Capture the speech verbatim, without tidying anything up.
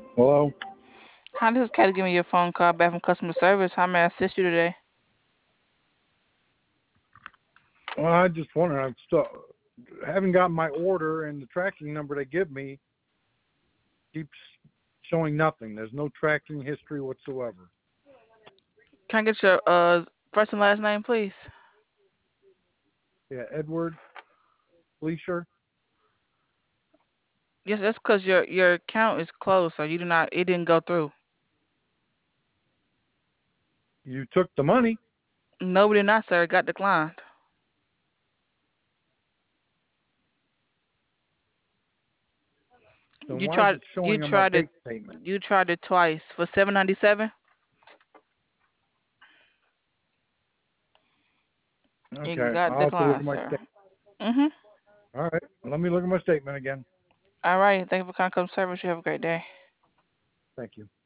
Hello. Hi, this is Kathy giving you a phone call back from customer service. How may I assist you today? Well, I just wondering. I'm still haven't gotten my order, and the tracking number they give me keeps showing nothing. There's no tracking history whatsoever. Can I get your uh first and last name, please? Yeah, Edward Fleischer. Yes, that's because your your account is closed, so you do not it didn't go through. You took the money. Nobody not, sir. It got declined. Then You why is tried it you showing on my tried it bank statement? you tried it twice for seven ninety seven. It Okay, got I'll have to look declined, at my sir. statement. Mhm. All right, let me look at my statement again. All right. Thank you for calling customer service. You have a great day. Thank you.